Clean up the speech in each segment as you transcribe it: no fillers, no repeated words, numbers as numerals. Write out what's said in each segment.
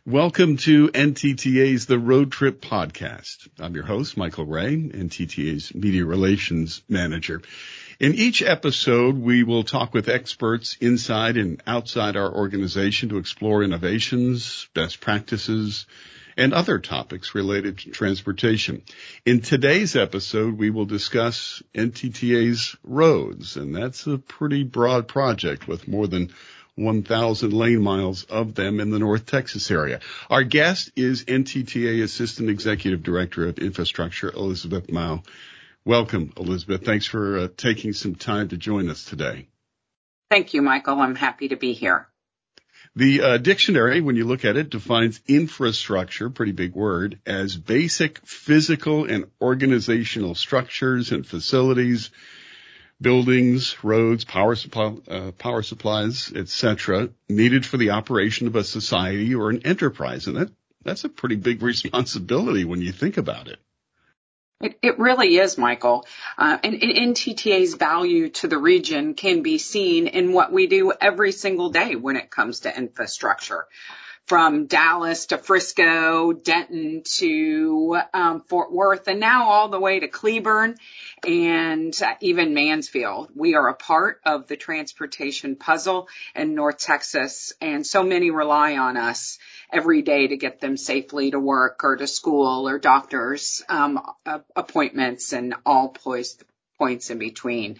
Welcome to NTTA's The Road Trip Podcast. I'm your host, Michael Ray, NTTA's Media Relations Manager. In each episode, we will talk with experts inside and outside our organization to explore innovations, best practices, and other topics related to transportation. In today's episode, we will discuss NTTA's roads, and that's a pretty broad project with more than 1,000 lane miles of them in the North Texas area. Our guest is NTTA Assistant Executive Director of Infrastructure, Elizabeth Mao. Welcome, Elizabeth. Thanks for taking some time to join us today. Thank you, Michael. I'm happy to be here. The dictionary, when you look at it, defines infrastructure, pretty big word, as basic physical and organizational structures and facilities, buildings, roads, power supplies, etc., needed for the operation of a society or an enterprise. And that's a pretty big responsibility when you think about it. It really is, Michael. And NTTA's value to the region can be seen in what we do every single day when it comes to infrastructure. From Dallas to Frisco, Denton to Fort Worth, and now all the way to Cleburne and even Mansfield. We are a part of the transportation puzzle in North Texas, and so many rely on us every day to get them safely to work or to school or doctors' appointments and all points in between.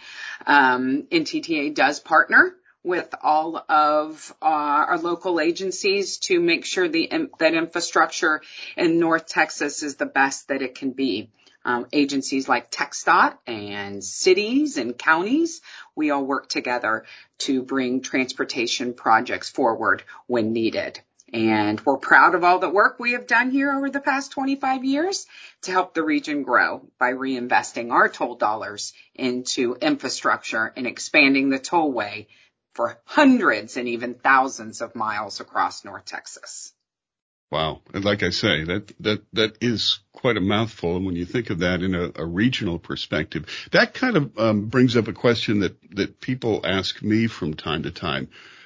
NTTA does partner with all of our local agencies to make sure that infrastructure in North Texas is the best that it can be. Agencies like TxDOT and cities and counties, we all work together to bring transportation projects forward when needed. And we're proud of all the work we have done here over the past 25 years to help the region grow by reinvesting our toll dollars into infrastructure and expanding the tollway for hundreds and even thousands of miles across North Texas. Wow. And like I say, that is quite a mouthful. And when you think of that in a regional perspective, that kind of brings up a question that people ask me from time to time.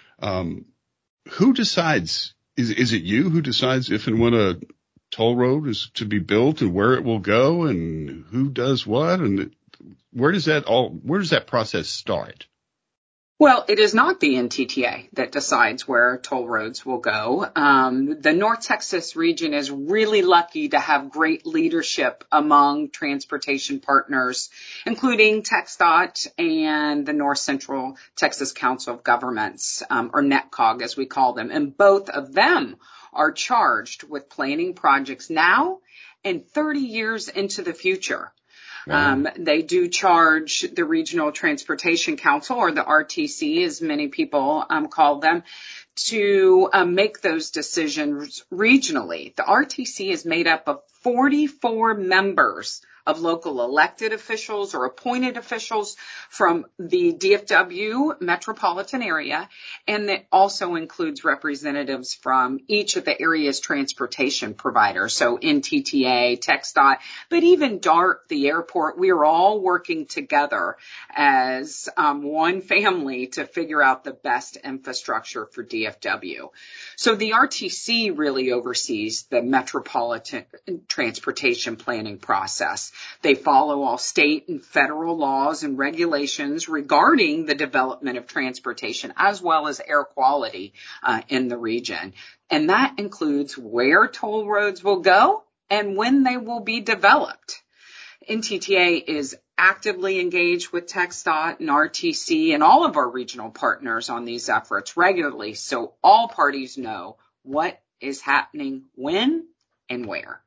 Who decides? Is it you who decides if and when a toll road is to be built and where it will go and who does what? And where does that process start? Well, it is not the NTTA that decides where toll roads will go. The North Texas region is really lucky to have great leadership among transportation partners, including TxDOT and the North Central Texas Council of Governments, or NETCOG as we call them. And both of them are charged with planning projects now and 30 years into the future. Wow. They do charge the Regional Transportation Council, or the RTC, as many people call them, to make those decisions regionally. The RTC is made up of 44 members of local elected officials or appointed officials from the DFW metropolitan area, and it also includes representatives from each of the area's transportation providers, so NTTA, TxDOT, but even DART, the airport. We are all working together as one family to figure out the best infrastructure for DFW. So the RTC really oversees the metropolitan transportation planning process. They follow all state and federal laws and regulations regarding the development of transportation as well as air quality in the region. And that includes where toll roads will go and when they will be developed. NTTA is actively engaged with TxDOT and RTC and all of our regional partners on these efforts regularly, so all parties know what is happening when and where.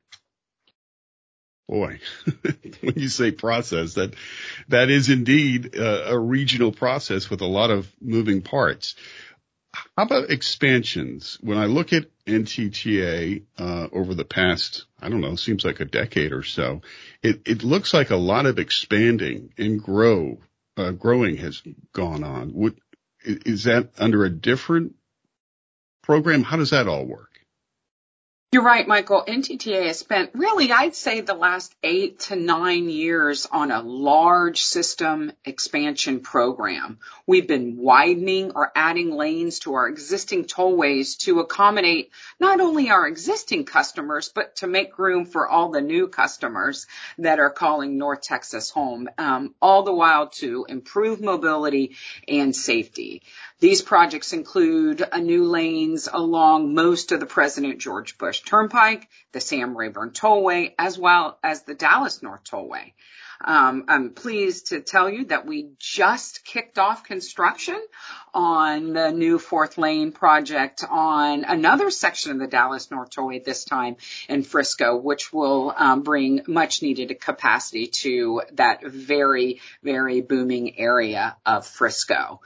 Boy, when you say process, that is indeed a regional process with a lot of moving parts. How about expansions? When I look at NTTA over the past, seems like a decade or so, it looks like a lot of expanding and growing has gone on. Is that under a different program? How does that all work? You're right, Michael. NTTA has spent really, I'd say, the last 8 to 9 years on a large system expansion program. We've been widening or adding lanes to our existing tollways to accommodate not only our existing customers, but to make room for all the new customers that are calling North Texas home, all the while to improve mobility and safety. These projects include new lanes along most of the President George Bush Turnpike, the Sam Rayburn Tollway, as well as the Dallas North Tollway. I'm pleased to tell you that we just kicked off construction on the new 4th lane project on another section of the Dallas North Tollway, this time in Frisco, which will bring much needed capacity to that very, very booming area of Frisco.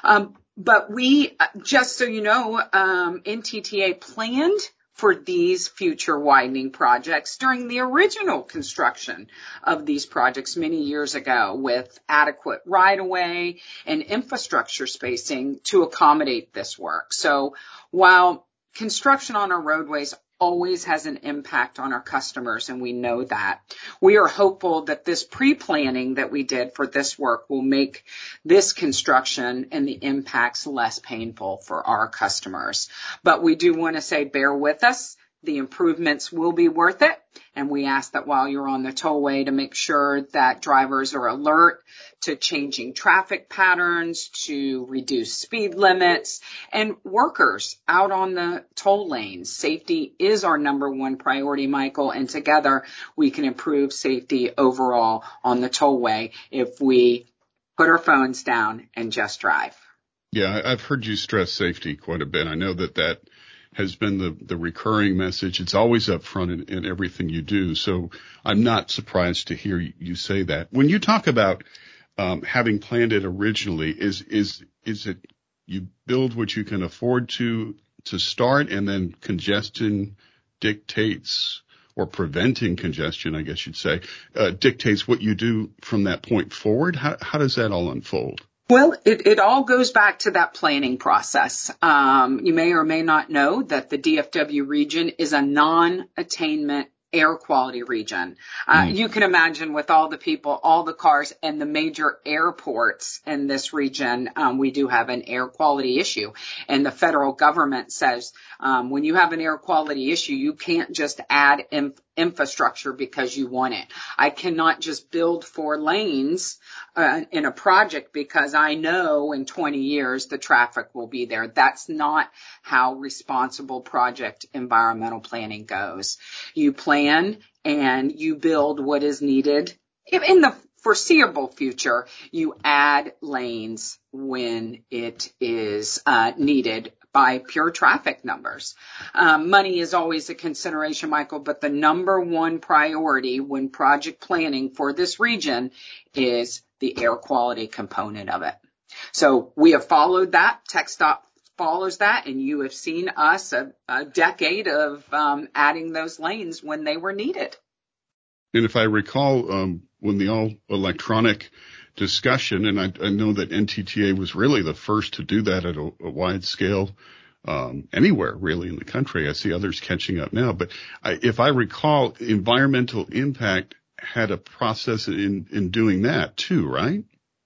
But we, just so you know, NTTA planned for these future widening projects during the original construction of these projects many years ago, with adequate right-of-way and infrastructure spacing to accommodate this work. So while construction on our roadways always has an impact on our customers, and we know that, we are hopeful that this pre-planning that we did for this work will make this construction and the impacts less painful for our customers. But we do want to say, bear with us. The improvements will be worth it, and we ask that while you're on the tollway to make sure that drivers are alert to changing traffic patterns, to reduce speed limits, and workers out on the toll lanes. Safety is our number one priority, Michael, and together we can improve safety overall on the tollway if we put our phones down and just drive. Yeah, I've heard you stress safety quite a bit. I know that has been the recurring message. It's always up front in everything you do. So I'm not surprised to hear you say that. When you talk about having planned it originally, is it you build what you can afford to start, and then congestion dictates, or preventing congestion, I guess you'd say, dictates what you do from that point forward? How does that all unfold? Well, it all goes back to that planning process. You may or may not know that the DFW region is a non-attainment air quality region. You can imagine, with all the people, all the cars, and the major airports in this region, we do have an air quality issue. And the federal government says when you have an air quality issue, you can't just add infrastructure because you want it. I cannot just build 4 lanes in a project because I know in 20 years the traffic will be there. That's not how responsible project environmental planning goes. You plan and you build what is needed. In the foreseeable future, you add lanes when it is needed by pure traffic numbers. Money is always a consideration, Michael, but the number one priority when project planning for this region is the air quality component of it. So we have followed that. TxDOT follows that, and you have seen us a decade of adding those lanes when they were needed. And if I recall, when the all-electronic discussion, and I know that NTTA was really the first to do that at a wide scale anywhere really in the country. I see others catching up now. But if I recall, environmental impact had a process in doing that too, right?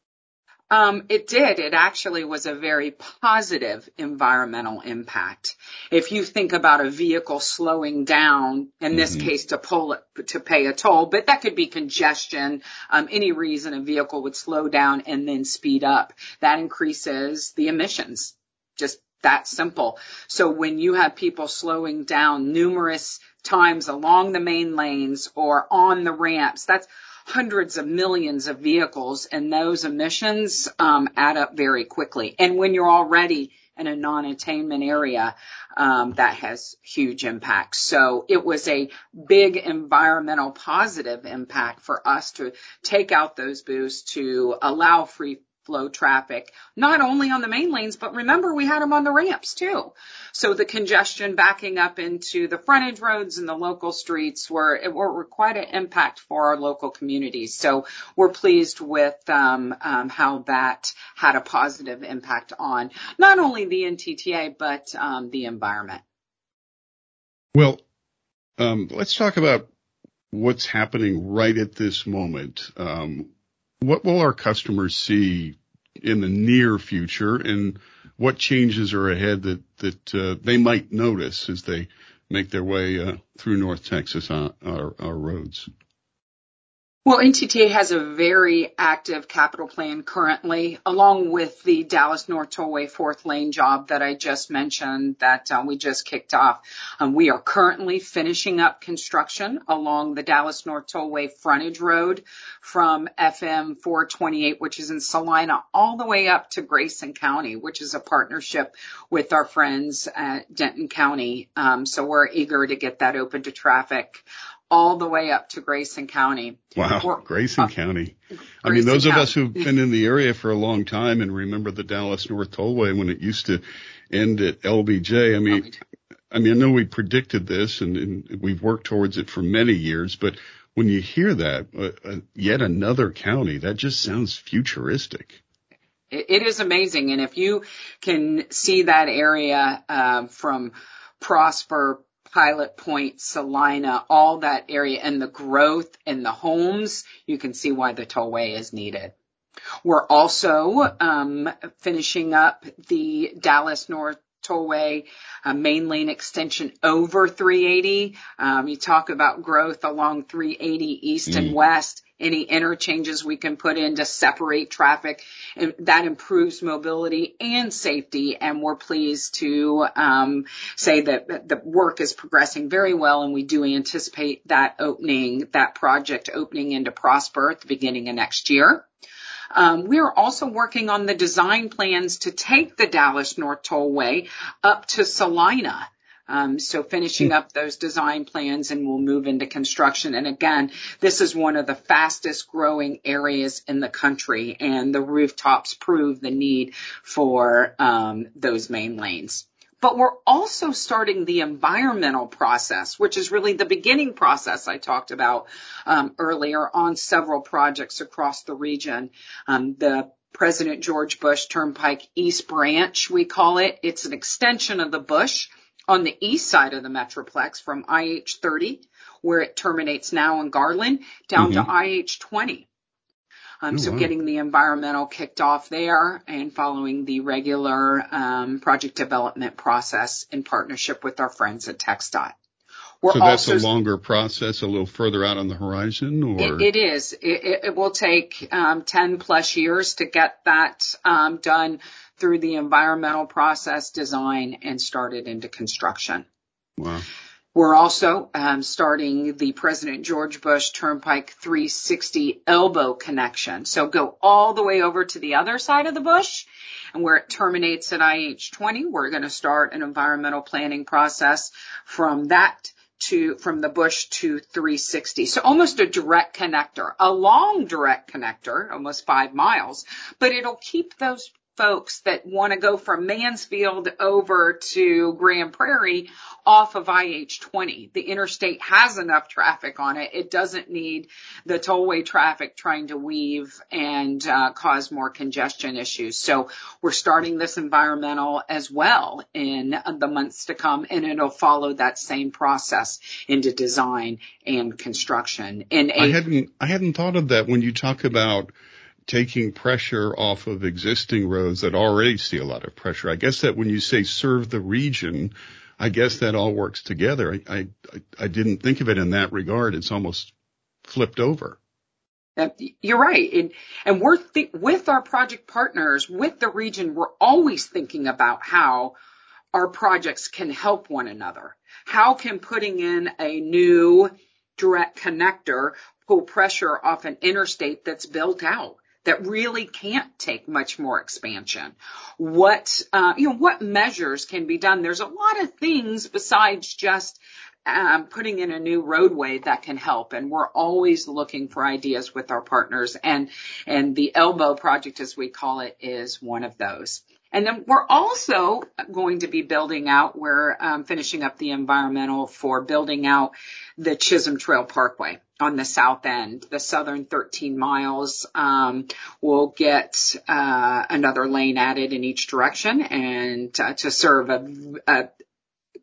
It did. It actually was a very positive environmental impact. If you think about a vehicle slowing down, in this case to pay a toll, but that could be congestion, any reason a vehicle would slow down and then speed up, that increases the emissions. Just that simple. So when you have people slowing down numerous times along the main lanes or on the ramps, that's hundreds of millions of vehicles, and those emissions add up very quickly. And when you're already in a non-attainment area, that has huge impact. So it was a big environmental positive impact for us to take out those boosts to allow free flow traffic, not only on the main lanes, but remember we had them on the ramps too. So the congestion backing up into the frontage roads and the local streets were quite an impact for our local communities. So we're pleased with how that had a positive impact on not only the NTTA, but the environment. Well, Let's talk about what's happening right at this moment. What will our customers see in the near future, and what changes are ahead that they might notice as they make their way through North Texas on our roads? Well, NTTA has a very active capital plan currently, along with the Dallas North Tollway fourth lane job that I just mentioned that we just kicked off. We are currently finishing up construction along the Dallas North Tollway frontage road from FM 428, which is in Salina, all the way up to Grayson County, which is a partnership with our friends at Denton County. So we're eager to get that open to traffic all the way up to Grayson County. Wow, Grayson County. I mean, those of us who've been in the area for a long time and remember the Dallas North Tollway when it used to end at LBJ. I know we predicted this and we've worked towards it for many years, but when you hear that, yet another county, that just sounds futuristic. It is amazing. And if you can see that area from Prosper, Pilot Point, Salina, all that area, and the growth in the homes, you can see why the tollway is needed. We're also finishing up the Dallas North Tollway main lane extension over 380. You talk about growth along 380 east and west. Any interchanges we can put in to separate traffic, and that improves mobility and safety. And we're pleased to say that the work is progressing very well, and we do anticipate that project opening into Prosper at the beginning of next year. We are also working on the design plans to take the Dallas North Tollway up to Salina. So finishing up those design plans, and we'll move into construction. And again, this is one of the fastest growing areas in the country, and the rooftops prove the need for those main lanes. But we're also starting the environmental process, which is really the beginning process I talked about earlier on several projects across the region. The President George Bush Turnpike East Branch, we call it. It's an extension of the Bush on the east side of the Metroplex from IH-30, where it terminates now in Garland, down to IH-20. So getting the environmental kicked off there and following the regular project development process in partnership with our friends at TxDOT. So that's a longer process, a little further out on the horizon? Or It is. It will take 10 plus years to get that done through the environmental process, design, and started into construction. Wow. We're also starting the President George Bush Turnpike 360 elbow connection. So go all the way over to the other side of the Bush, and where it terminates at IH-20, we're going to start an environmental planning process from the Bush to 360. So almost a direct connector, a long direct connector, almost 5 miles, but it'll keep those folks that want to go from Mansfield over to Grand Prairie off of IH-20. The interstate has enough traffic on it. It doesn't need the tollway traffic trying to weave and cause more congestion issues. So we're starting this environmental as well in the months to come, and it'll follow that same process into design and construction. I hadn't thought of that when you talk about taking pressure off of existing roads that already see a lot of pressure. I guess that when you say serve the region, I guess that all works together. I didn't think of it in that regard. It's almost flipped over. You're right. And we're with our project partners, with the region, we're always thinking about how our projects can help one another. How can putting in a new direct connector pull pressure off an interstate that's built out, that really can't take much more expansion? What measures can be done? There's a lot of things besides just putting in a new roadway that can help. And we're always looking for ideas with our partners. And the Elbow project, as we call it, is one of those. And then we're also going to be building out, we're finishing up the environmental for building out the Chisholm Trail Parkway on the south end. The southern 13 miles will get another lane added in each direction, and to serve a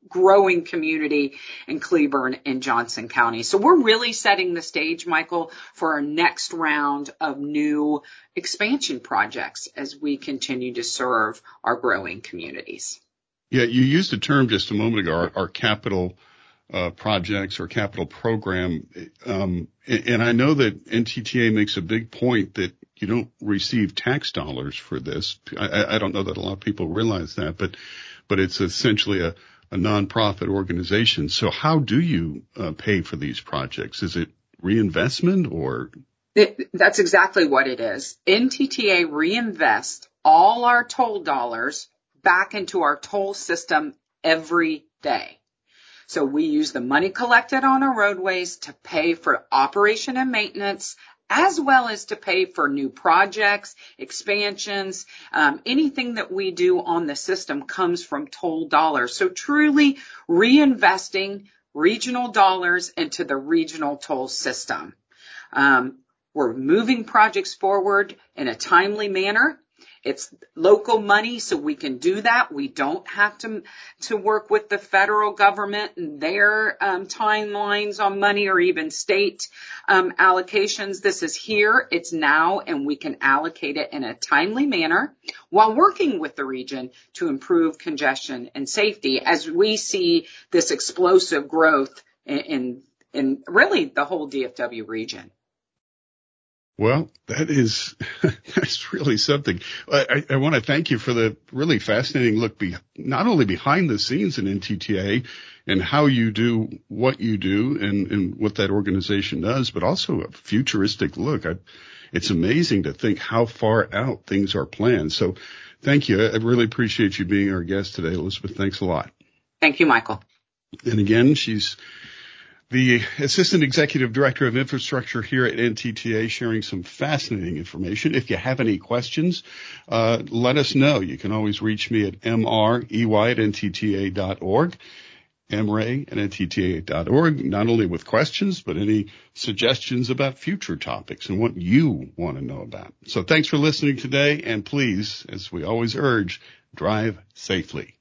growing community in Cleburne and Johnson County. So we're really setting the stage, Michael, for our next round of new expansion projects as we continue to serve our growing communities. Yeah, you used a term just a moment ago, our capital projects or capital program. And I know that NTTA makes a big point that you don't receive tax dollars for this. I don't know that a lot of people realize that, but it's essentially a nonprofit organization. So how do you pay for these projects? Is it reinvestment or? That's exactly what it is. NTTA reinvests all our toll dollars back into our toll system every day. So we use the money collected on our roadways to pay for operation and maintenance, as well as to pay for new projects, expansions. Anything that we do on the system comes from toll dollars. So truly reinvesting regional dollars into the regional toll system. We're moving projects forward in a timely manner. It's local money, so we can do that. We don't have to work with the federal government and their timelines on money or even state allocations. This is here, it's now, and we can allocate it in a timely manner while working with the region to improve congestion and safety as we see this explosive growth in really the whole DFW region. Well, that's really something. I want to thank you for the really fascinating look not only behind the scenes in NTTA and how you do what you do and what that organization does, but also a futuristic look. It's amazing to think how far out things are planned. So thank you. I really appreciate you being our guest today, Elizabeth. Thanks a lot. Thank you, Michael. And again, she's the Assistant Executive Director of Infrastructure here at NTTA, sharing some fascinating information. If you have any questions, let us know. You can always reach me at mrey@ntta.org, mrey@ntta.org, not only with questions, but any suggestions about future topics and what you want to know about. So thanks for listening today, and please, as we always urge, drive safely.